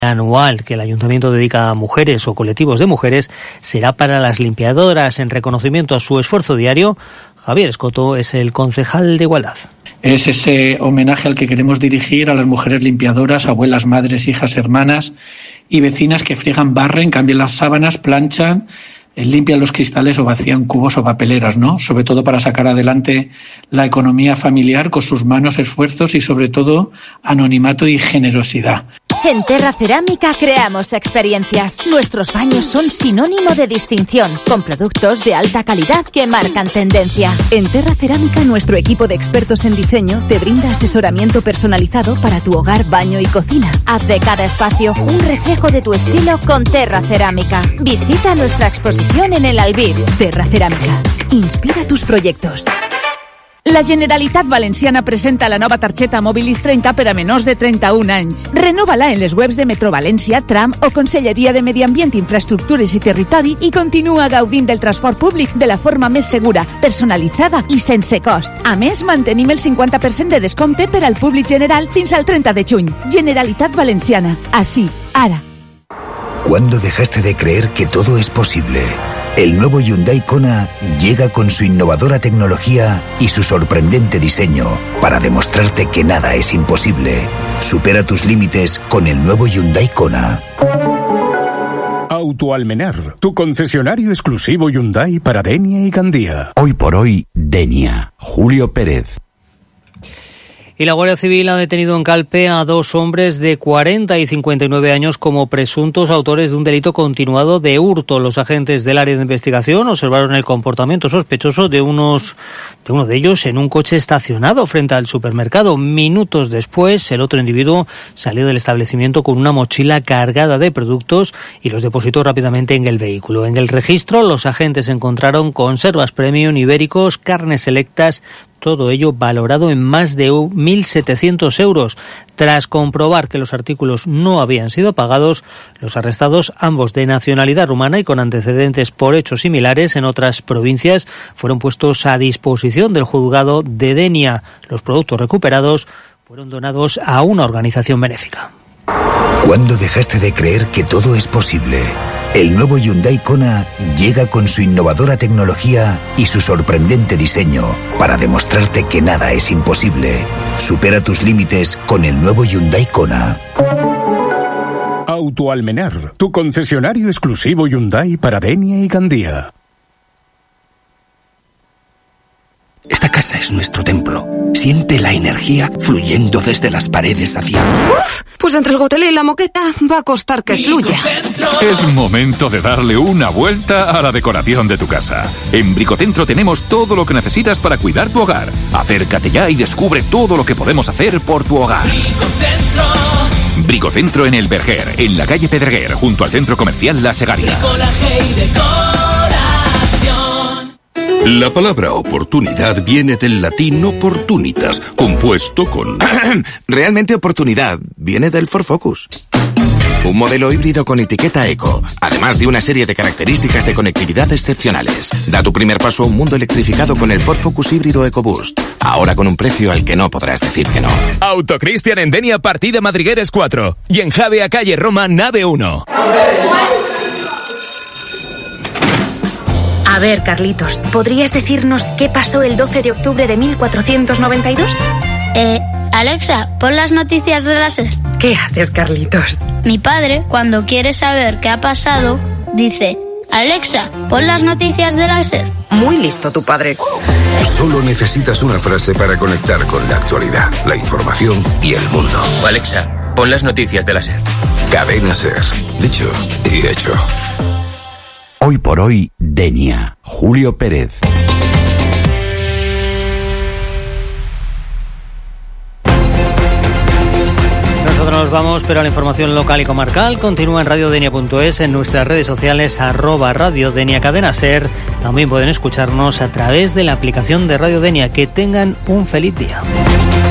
anual que el Ayuntamiento dedica a mujeres o colectivos de mujeres será para las limpiadoras. En reconocimiento a su esfuerzo diario, Javier Escoto es el concejal de Igualdad. Es ese homenaje al que queremos dirigir a las mujeres limpiadoras, abuelas, madres, hijas, hermanas y vecinas que friegan, barren, cambian las sábanas, planchan, limpian los cristales o vacían cubos o papeleras, ¿no? Sobre todo para sacar adelante la economía familiar con sus manos, esfuerzos y sobre todo anonimato y generosidad. En Terra Cerámica creamos experiencias. Nuestros baños son sinónimo de distinción, con productos de alta calidad que marcan tendencia. En Terra Cerámica, nuestro equipo de expertos en diseño te brinda asesoramiento personalizado para tu hogar, baño y cocina. Haz de cada espacio un reflejo de tu estilo con Terra Cerámica. Visita nuestra exposición en el Albir. Terra Cerámica. Inspira tus proyectos. La Generalitat Valenciana presenta la nova targeta Mobilis 30 per a menors de 31 anys. Renova-la en les webs de Metro València, Tram o Conselleria de Medi Ambient, Infraestructures i Territori i continua gaudint del transport públic de la forma més segura, personalitzada i sense cost. A més, mantenim el 50% de descompte per al públic general fins al 30 de juny. Generalitat Valenciana. Así, ara. ¿Cuándo dejaste de creer que todo es posible? El nuevo Hyundai Kona llega con su innovadora tecnología y su sorprendente diseño para demostrarte que nada es imposible. Supera tus límites con el nuevo Hyundai Kona. Autoalmenar, tu concesionario exclusivo Hyundai para Denia y Gandía. Hoy por hoy, Denia. Julio Pérez. Y la Guardia Civil ha detenido en Calpe a 2 hombres de 40 y 59 años como presuntos autores de un delito continuado de hurto. Los agentes del área de investigación observaron el comportamiento sospechoso de uno de ellos en un coche estacionado frente al supermercado. Minutos después, el otro individuo salió del establecimiento con una mochila cargada de productos y los depositó rápidamente en el vehículo. En el registro, los agentes encontraron conservas premium, ibéricos, carnes selectas, todo ello valorado en más de 1.700 euros. Tras comprobar que los artículos no habían sido pagados, los arrestados, ambos de nacionalidad rumana y con antecedentes por hechos similares en otras provincias, fueron puestos a disposición del juzgado de Denia. Los productos recuperados fueron donados a una organización benéfica. ¿Cuándo dejaste de creer que todo es posible? El nuevo Hyundai Kona llega con su innovadora tecnología y su sorprendente diseño para demostrarte que nada es imposible. Supera tus límites con el nuevo Hyundai Kona. Autoalmenar, tu concesionario exclusivo Hyundai para Denia y Gandía. Esta casa es nuestro templo. Siente la energía fluyendo desde las paredes hacia... ¡Uf! Pues entre el gotelé y la moqueta va a costar que fluya. Es momento de darle una vuelta a la decoración de tu casa. En Bricocentro tenemos todo lo que necesitas para cuidar tu hogar. Acércate ya y descubre todo lo que podemos hacer por tu hogar. Bricocentro en El Verger, en la calle Pedreguer, junto al centro comercial La Segaria. La palabra oportunidad viene del latín opportunitas, compuesto con... Realmente oportunidad viene del Ford Focus. Un modelo híbrido con etiqueta eco, además de una serie de características de conectividad excepcionales. Da tu primer paso a un mundo electrificado con el Ford Focus híbrido EcoBoost. Ahora con un precio al que no podrás decir que no. Autocristian en Denia, partida Madrigueres 4. Y en Javea, calle Roma, nave 1. A ver, Carlitos, ¿podrías decirnos qué pasó el 12 de octubre de 1492? Alexa, pon las noticias de la SER. ¿Qué haces, Carlitos? Mi padre, cuando quiere saber qué ha pasado, dice: Alexa, pon las noticias de la SER. Muy listo tu padre. Solo necesitas una frase para conectar con la actualidad, la información y el mundo. Alexa, pon las noticias de la SER. Cadena SER. Dicho y hecho. Hoy por hoy, Denia. Julio Pérez. Nosotros nos vamos, pero la información local y comarcal continúa en radiodenia.es, en nuestras redes sociales @Radio Denia Cadena Ser. También pueden escucharnos a través de la aplicación de Radio Denia. Que tengan un feliz día.